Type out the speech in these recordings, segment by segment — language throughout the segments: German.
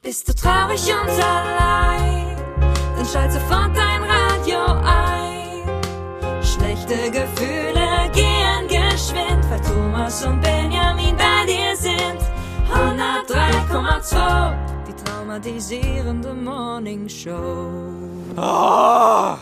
Bist du traurig und allein, dann schalt sofort dein Radio ein. Schlechte Gefühle gehen geschwind, weil Thomas und Benjamin bei dir sind. 103,2, die traumatisierende Morning Show. Oh.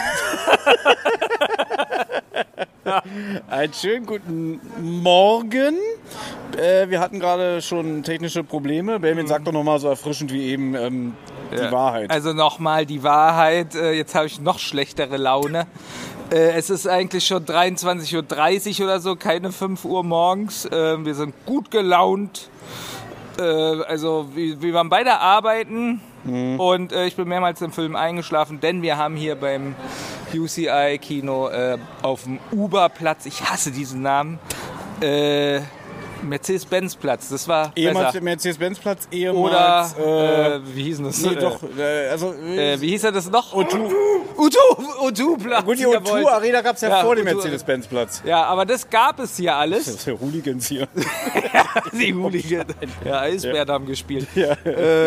Einen schönen guten Morgen. Wir hatten gerade schon technische Probleme. Benjamin, sag doch nochmal so erfrischend wie eben die Wahrheit. Also nochmal die Wahrheit. Jetzt habe ich noch schlechtere Laune. Es ist eigentlich schon 23.30 Uhr oder so, keine 5 Uhr morgens. Wir sind gut gelaunt. Also wir waren beide arbeiten. Und ich bin mehrmals im Film eingeschlafen, denn wir haben hier beim UCI-Kino auf dem Uber-Platz, ich hasse diesen Namen, Mercedes-Benz-Platz, das war ehemals besser. Mercedes-Benz-Platz, ehemals... Oder, wie hieß denn das? Nee, doch, wie hieß er das noch? O2-Platz. Gut, die O2-Arena gab es ja vor dem Mercedes-Benz-Platz. Ja, aber das gab es hier alles. Das ist ja Hooligans hier. Die Hooligans. Ja, Eisbären haben gespielt. Ja.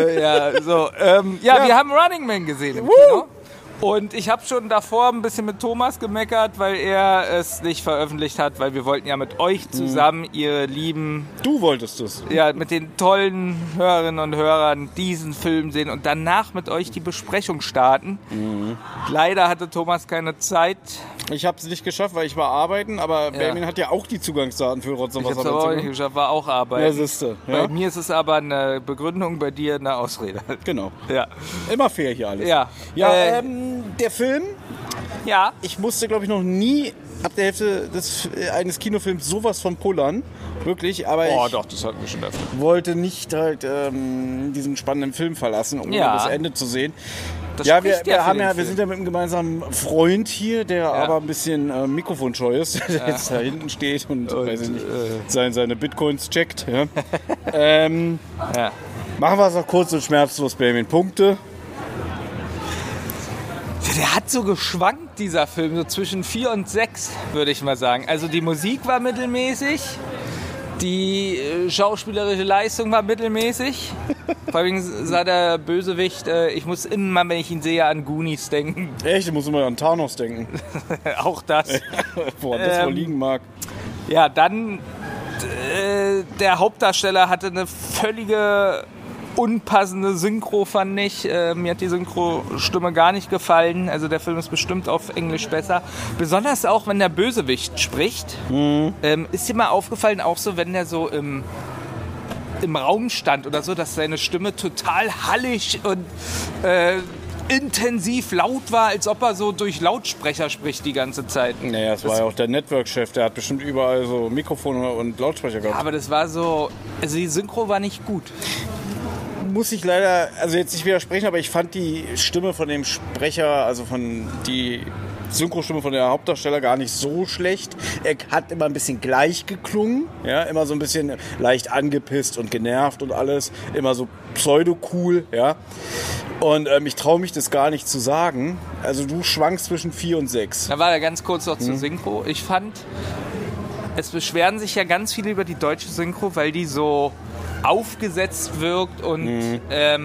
Wir haben Running Man gesehen im Kino. Und ich habe schon davor ein bisschen mit Thomas gemeckert, weil er es nicht veröffentlicht hat, weil wir wollten ja mit euch zusammen, ihr Lieben... Du wolltest es. Ja, mit den tollen Hörerinnen und Hörern diesen Film sehen und danach mit euch die Besprechung starten. Leider hatte Thomas keine Zeit. Ich habe es nicht geschafft, weil ich war arbeiten, aber Benjamin hat ja auch die Zugangsdaten für Rotz und Ich Wasser. habe es aber auch nicht geschafft, war auch arbeiten. Ja, siehste. Ja. Bei mir ist es aber eine Begründung, bei dir eine Ausrede. Genau. Ja. Immer fair hier alles. Ja. Der Film, Ja. ich musste, glaube ich, noch nie ab der Hälfte eines Kinofilms sowas von pullern. Wirklich, aber Doch, das hatten wir schon öfter. ich wollte nicht halt diesen spannenden Film verlassen, um das Ende zu sehen. Das Ja, spricht wir für den sind Film. ja mit einem gemeinsamen Freund hier, der aber ein bisschen mikrofonscheu ist, der jetzt da hinten steht und weiß ich nicht, seine Bitcoins checkt. Ja. Machen wir es noch kurz und schmerzlos, Benjamin. Punkte. Der hat so geschwankt, dieser Film, so zwischen 4 und 6, würde ich mal sagen. Also die Musik war mittelmäßig, die schauspielerische Leistung war mittelmäßig. Vor allem sah der Bösewicht, ich muss immer, wenn ich ihn sehe, an Goonies denken. Echt? Ich muss immer an Thanos denken. Auch das. Woran das wohl liegen mag. Ja, dann der Hauptdarsteller hatte eine völlige unpassende Synchro, fand ich. Mir hat die Synchro-Stimme gar nicht gefallen. Also der Film ist bestimmt auf Englisch besser. Besonders auch, wenn der Bösewicht spricht. Ist dir mal aufgefallen, auch so, wenn der so im Raum stand oder so, dass seine Stimme total hallig und intensiv laut war, als ob er so durch Lautsprecher spricht die ganze Zeit. Naja, das war ja auch der Network-Chef, der hat bestimmt überall so Mikrofone und Lautsprecher gehabt. Aber das war so, also die Synchro war nicht gut. Muss ich leider, also jetzt nicht widersprechen, aber ich fand die Stimme von dem Sprecher, also von die Synchrostimme von der Hauptdarsteller gar nicht so schlecht. Er hat immer ein bisschen gleich geklungen, ja, immer so ein bisschen leicht angepisst und genervt und alles, immer so pseudo-cool, ja. Und ich traue mich das gar nicht zu sagen. Also du schwankst zwischen 4 und 6. Da war er ganz kurz noch zur Synchro. Ich fand, es beschweren sich ja ganz viele über die deutsche Synchro, weil die so aufgesetzt wirkt und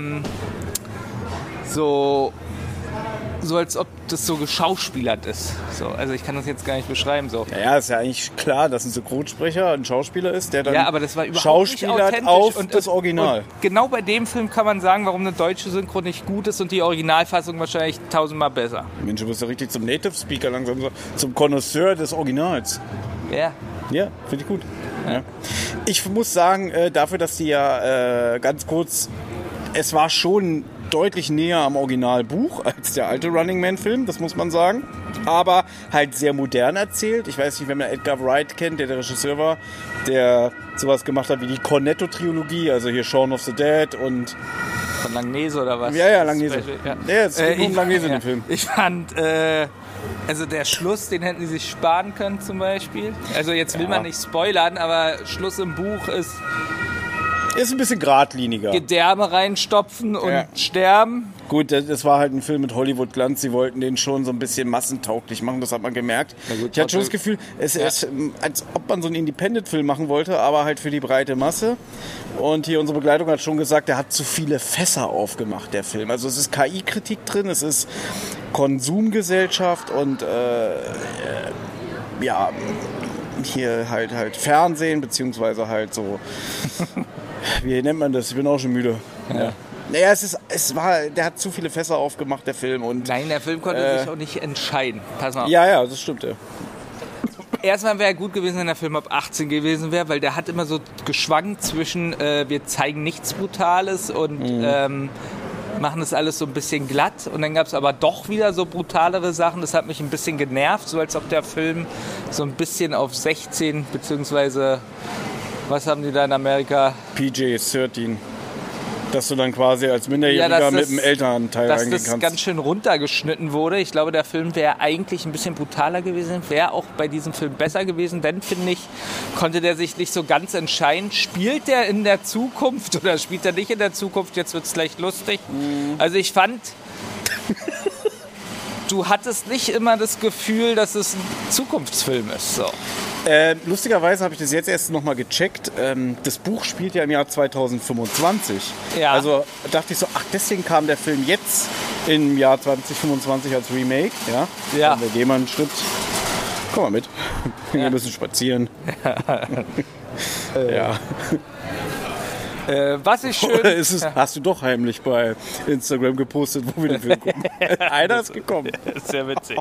so als ob das so geschauspielert ist. So, also ich kann das jetzt gar nicht beschreiben. So. Naja, ist ja eigentlich klar, dass ein Synchronsprecher ein Schauspieler ist, der dann aber das war überhaupt schauspielert nicht auf und das Original. Und genau bei dem Film kann man sagen, warum eine deutsche Synchro nicht gut ist und die Originalfassung wahrscheinlich 1000-mal besser. Mensch, du bist ja richtig zum Native Speaker langsam, zum Connoisseur des Originals. Ja. Ja, finde ich gut. Ja. Ich muss sagen, dafür, dass die ja ganz kurz, es war schon deutlich näher am Originalbuch als der alte Running Man-Film, das muss man sagen. Aber halt sehr modern erzählt. Ich weiß nicht, wenn man Edgar Wright kennt, der Regisseur war, der sowas gemacht hat wie die Cornetto-Trilogie, also hier Shaun of the Dead und... Von Langnese oder was? Ja, Langnese. Ja, es geht um Langnese in dem Film. Ich fand... also der Schluss, den hätten sie sich sparen können zum Beispiel. Also jetzt will man nicht spoilern, aber Schluss im Buch ist Ist ein bisschen geradliniger. Gedärme reinstopfen und sterben. Gut, das war halt ein Film mit Hollywood-Glanz. Sie wollten den schon so ein bisschen massentauglich machen, das hat man gemerkt. Ich hatte schon das Gefühl, es ist, als ob man so einen Independent-Film machen wollte, aber halt für die breite Masse. Und hier unsere Begleitung hat schon gesagt, der hat zu viele Fässer aufgemacht, der Film. Also es ist KI-Kritik drin, es ist Konsumgesellschaft und hier halt Fernsehen, beziehungsweise halt so, wie nennt man das? Ich bin auch schon müde. Ja. Naja, der hat zu viele Fässer aufgemacht, der Film. Und, nein, der Film konnte sich auch nicht entscheiden. Pass mal auf. Ja, das stimmt, ja. Erstmal wäre gut gewesen, wenn der Film ab 18 gewesen wäre, weil der hat immer so geschwankt zwischen wir zeigen nichts Brutales und machen das alles so ein bisschen glatt. Und dann gab es aber doch wieder so brutalere Sachen. Das hat mich ein bisschen genervt, so als ob der Film so ein bisschen auf 16 beziehungsweise was haben die da in Amerika? PG-13. Dass du dann quasi als Minderjähriger mit dem Elternteil reingehen kannst. Dass das ganz schön runtergeschnitten wurde. Ich glaube, der Film wäre eigentlich ein bisschen brutaler gewesen, wäre auch bei diesem Film besser gewesen, denn, finde ich, konnte der sich nicht so ganz entscheiden. Spielt der in der Zukunft oder spielt er nicht in der Zukunft? Jetzt wird es gleich lustig. Also ich fand, du hattest nicht immer das Gefühl, dass es ein Zukunftsfilm ist. So. Lustigerweise habe ich das jetzt erst nochmal gecheckt. Das Buch spielt ja im Jahr 2025. Ja. Also dachte ich so, deswegen kam der Film jetzt im Jahr 2025 als Remake. Ja. Wir gehen mal einen Schritt. Komm mal mit. Wir müssen spazieren. Ja. Was ich schön... Oder hast du doch heimlich bei Instagram gepostet, wo wir den Film gucken? Einer ist gekommen. Sehr witzig.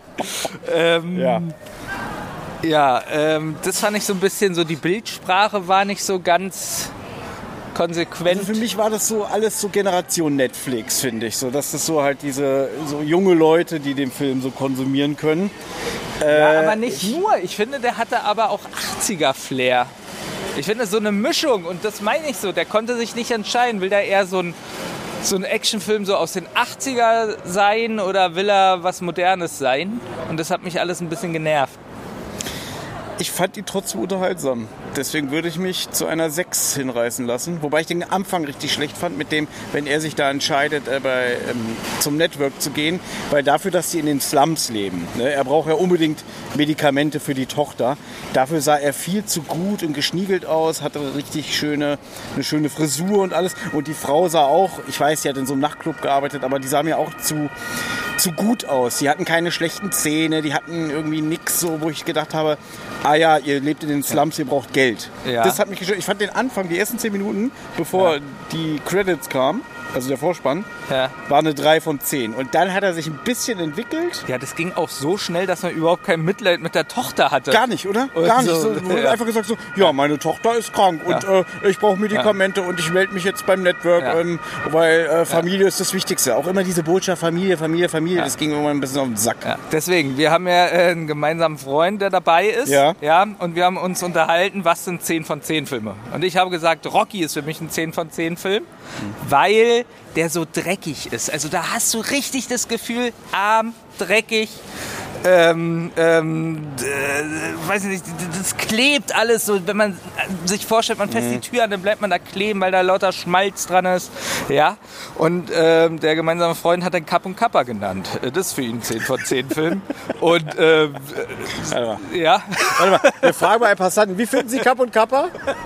Das fand ich so ein bisschen so, die Bildsprache war nicht so ganz konsequent. Also für mich war das so alles so Generation Netflix, finde ich. So, dass das so halt diese so junge Leute, die den Film so konsumieren können. Aber nicht nur. Ich finde, der hatte aber auch 80er-Flair. Ich finde, so eine Mischung, und das meine ich so, der konnte sich nicht entscheiden. Will der eher so ein Actionfilm so aus den 80er sein oder will er was Modernes sein? Und das hat mich alles ein bisschen genervt. Ich fand ihn trotzdem unterhaltsam. Deswegen würde ich mich zu einer 6 hinreißen lassen. Wobei ich den Anfang richtig schlecht fand mit dem, wenn er sich da entscheidet, zum Network zu gehen. Weil dafür, dass sie in den Slums leben. Ne, er braucht ja unbedingt Medikamente für die Tochter. Dafür sah er viel zu gut und geschniegelt aus, hatte eine schöne Frisur und alles. Und die Frau sah auch, ich weiß, sie hat in so einem Nachtclub gearbeitet, aber die sah mir auch zu gut aus. Die hatten keine schlechten Zähne, die hatten irgendwie nichts so, wo ich gedacht habe, ihr lebt in den Slums, ihr braucht Geld. Ja. Das hat mich gestört. Ich fand den Anfang, die ersten 10 Minuten, bevor die Credits kamen, also der Vorspann, war eine 3 von 10. Und dann hat er sich ein bisschen entwickelt. Ja, das ging auch so schnell, dass man überhaupt kein Mitleid mit der Tochter hatte. Gar nicht, oder? Gar nicht. So, wurde einfach gesagt so, meine Tochter ist krank und ich brauche Medikamente und ich melde mich jetzt beim Network, weil Familie ist das Wichtigste. Auch immer diese Botschaft Familie, das ging immer ein bisschen auf den Sack. Ja. Deswegen, wir haben ja einen gemeinsamen Freund, der dabei ist. Ja, und wir haben uns unterhalten, was sind 10 von 10 Filme. Und ich habe gesagt, Rocky ist für mich ein 10 von 10 Film, weil der so dreckig ist. Also da hast du richtig das Gefühl, arm, dreckig, weiß nicht, das klebt alles so, wenn man sich vorstellt, man fässt die Tür an, dann bleibt man da kleben, weil da lauter Schmalz dran ist. Ja, und der gemeinsame Freund hat den Kapp und Kappa genannt. Das ist für ihn 10 von 10 Film. Und Warte mal, wir fragen mal einen Passanten, wie finden Sie Kapp und Kappa?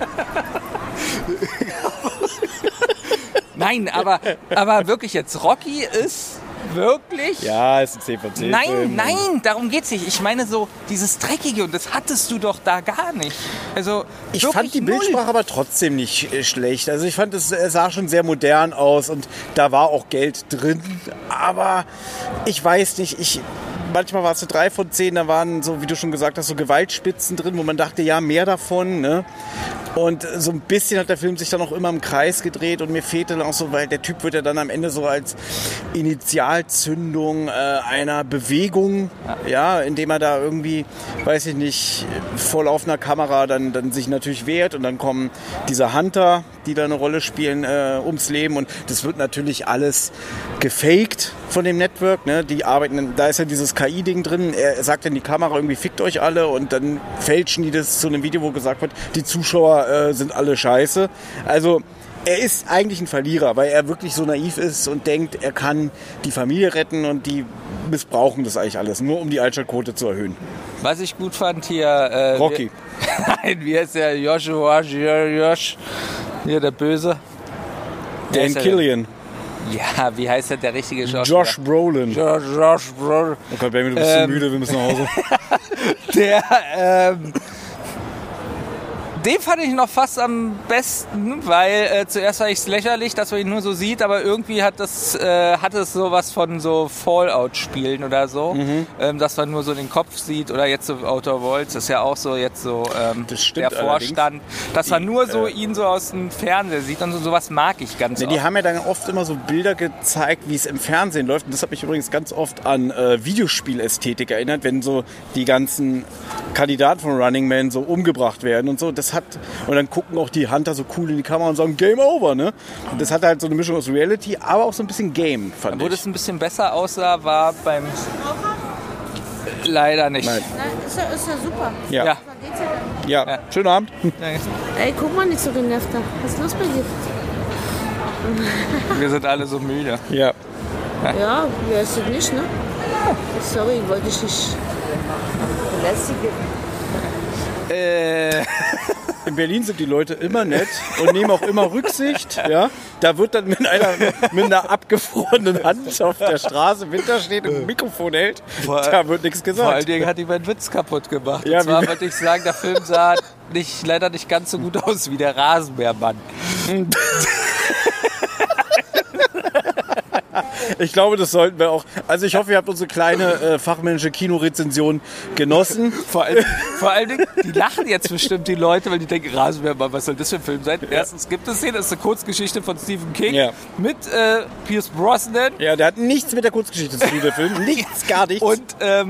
Nein, aber wirklich jetzt, Rocky ist wirklich... Ja, ist ein 10 von 10 Film. Nein, darum geht's nicht. Ich meine so, dieses Dreckige, und das hattest du doch da gar nicht. Also ich fand die Bildsprache aber trotzdem nicht schlecht. Also ich fand, es sah schon sehr modern aus und da war auch Geld drin. Aber ich weiß nicht, manchmal war es so 3 von 10, da waren so, wie du schon gesagt hast, so Gewaltspitzen drin, wo man dachte, ja, mehr davon, ne? Und so ein bisschen hat der Film sich dann auch immer im Kreis gedreht und mir fehlte dann auch so, weil der Typ wird ja dann am Ende so als Initialzündung einer Bewegung, indem er da irgendwie, weiß ich nicht, voll auf einer Kamera dann sich natürlich wehrt und dann kommen diese Hunter, die da eine Rolle spielen, ums Leben und das wird natürlich alles gefaked von dem Network, ne? Die arbeiten, da ist ja dieses KI-Ding drin, er sagt in die Kamera irgendwie, fickt euch alle und dann fälschen die das zu einem Video, wo gesagt wird, die Zuschauer sind alle scheiße. Also er ist eigentlich ein Verlierer, weil er wirklich so naiv ist und denkt, er kann die Familie retten und die missbrauchen das eigentlich alles, nur um die Einschaltquote zu erhöhen. Was ich gut fand hier... Rocky. Nein, wie heißt der? Joshua, hier der Böse. Dan Killian. Ja, wie heißt der richtige Schauspieler? Josh Brolin. Josh Brolin. Okay, Baby, du bist so müde, wir müssen nach Hause. Den fand ich noch fast am besten, weil zuerst war ich es lächerlich, dass man ihn nur so sieht, aber irgendwie hat es sowas von so Fallout-Spielen oder so, dass man nur so den Kopf sieht oder jetzt so Outer Worlds, das ist ja auch so jetzt so der Vorstand, dass man nur so ihn so aus dem Fernseher sieht und sowas mag ich ganz oft. Die haben ja dann oft immer so Bilder gezeigt, wie es im Fernsehen läuft und das hat mich übrigens ganz oft an Videospielästhetik erinnert, wenn so die ganzen Kandidaten von Running Man so umgebracht werden und so, und dann gucken auch die Hunter so cool in die Kamera und sagen, Game over, ne? Und das hat halt so eine Mischung aus Reality, aber auch so ein bisschen Game, fand ich. Wo das ein bisschen besser aussah, war beim... Leider nicht. Nein, ist ja super. Ja. Ja. Schönen Abend. Ey, guck mal, nicht so genervt da. Was ist los bei dir? Wir sind alle so müde. Ja. Ja, wer ist das nicht, ne? Sorry, wollte ich nicht belästigen. In Berlin sind die Leute immer nett und nehmen auch immer Rücksicht. Ja? Da wird dann mit einer abgefrorenen Hand auf der Straße im Winter steht und ein Mikrofon hält. Da wird nichts gesagt. Vor allen Dingen hat die meinen Witz kaputt gemacht. Ja, und zwar wollte ich sagen, der Film sah leider nicht ganz so gut aus wie der Rasenmähermann. Ich glaube, das sollten wir auch. Also ich hoffe, ihr habt unsere kleine fachmännische Kinorezension genossen. Vor allen Dingen, die lachen jetzt bestimmt die Leute, weil die denken, Rasenmähermann, was soll das für ein Film sein? Erstens gibt es den, das ist eine Kurzgeschichte von Stephen King mit Pierce Brosnan. Ja, der hat nichts mit der Kurzgeschichte zu tun, der Film. Nichts, gar nichts. Und der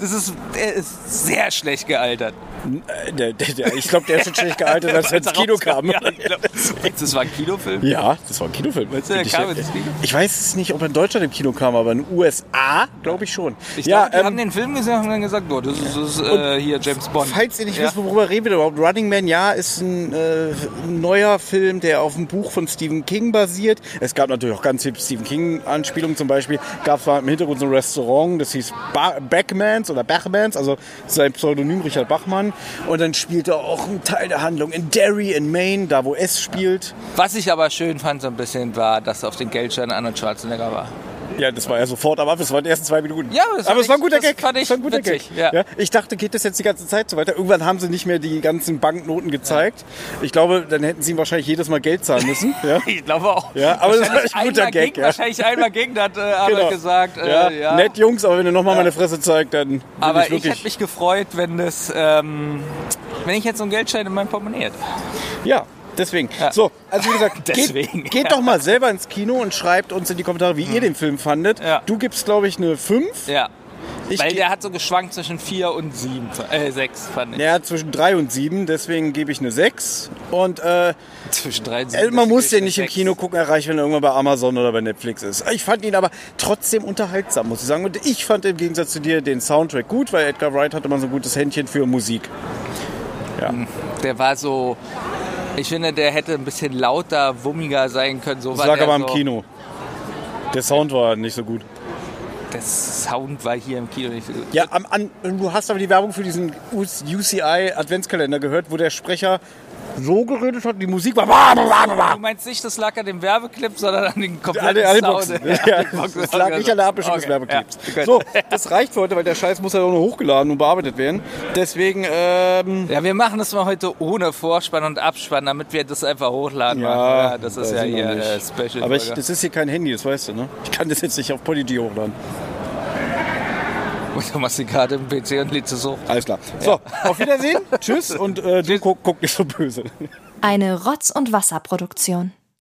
ist sehr schlecht gealtert. Ich glaube, der ist schon schlecht gealtert, als er ins Kino kam. Das war ein Kinofilm? Ja, das war ein Kinofilm. Ich weiß es nicht, ob er in Deutschland im Kino kam, aber in den USA glaube ich schon. Die haben den Film gesehen und haben dann gesagt, das ist hier James Bond. Falls ihr nicht wisst, worüber reden wir überhaupt, Running Man, ist ein neuer Film, der auf dem Buch von Stephen King basiert. Es gab natürlich auch ganz viele Stephen King-Anspielungen. Zum Beispiel gab es im Hintergrund so ein Restaurant, das hieß Bachmans, also sein Pseudonym Richard Bachmann. Und dann spielte auch ein Teil der Handlung in Derry in Maine, da wo es spielt. Was ich aber schön fand so ein bisschen war, dass auf den Geldscheinen Arnold Schwarzenegger war. Ja, das war ja sofort am Anfang, das waren die ersten 2 Minuten. Ja, aber es war ein guter Gag. Fand ich witzig. Ja. Ja, ich dachte, geht das jetzt die ganze Zeit so weiter? Irgendwann haben sie nicht mehr die ganzen Banknoten gezeigt. Ja. Ich glaube, dann hätten sie ihm wahrscheinlich jedes Mal Geld zahlen müssen. Ja? Ich glaube auch. Ja, aber das war echt ein guter Gag. Wahrscheinlich einmal gegen, hat Arnold gesagt. Nett, Jungs, aber wenn ihr nochmal meine Fresse zeigt, dann aber ich hätte mich gefreut, wenn ich jetzt so einen Geldschein in meinem Portemonnaie hätte. Ja. Deswegen. Ja. So, also wie gesagt, geht doch mal selber ins Kino und schreibt uns in die Kommentare, wie ihr den Film fandet. Ja. Du gibst, glaube ich, eine 5. Ja. Weil der hat so geschwankt zwischen 4 und 6, fand ich. Ja, zwischen 3 und 7, deswegen gebe ich eine 6. Und zwischen 3 und 7 man muss den nicht im Kino gucken, erreichen, wenn er irgendwann bei Amazon oder bei Netflix ist. Ich fand ihn aber trotzdem unterhaltsam, muss ich sagen. Und ich fand im Gegensatz zu dir den Soundtrack gut, weil Edgar Wright hatte immer so ein gutes Händchen für Musik. Ja. Der war so... Ich finde, der hätte ein bisschen lauter, wummiger sein können. So das lag aber im Kino. Der Sound war nicht so gut. Der Sound war hier im Kino nicht so gut. Ja, du hast aber die Werbung für diesen UCI Adventskalender gehört, wo der Sprecher so geredet hat, die Musik war... Du meinst nicht, das lag an dem Werbeclip, sondern an den kompletten Sound. Ja, das lag nicht an der Abmischung des Werbeclips. Ja, so, das reicht für heute, weil der Scheiß muss ja auch noch hochgeladen und bearbeitet werden. Deswegen... Ja, wir machen das mal heute ohne Vorspann und Abspann, damit wir das einfach hochladen. Ja, das ist ja hier Special. Aber das ist hier kein Handy, das weißt du, ne? Ich kann das jetzt nicht auf Podigy hochladen. Und du machst die Karte im PC und lädst es hoch. Alles klar. So, auf Wiedersehen. Tschüss und du guck nicht so böse. Eine Rotz- und Wasser-Produktion.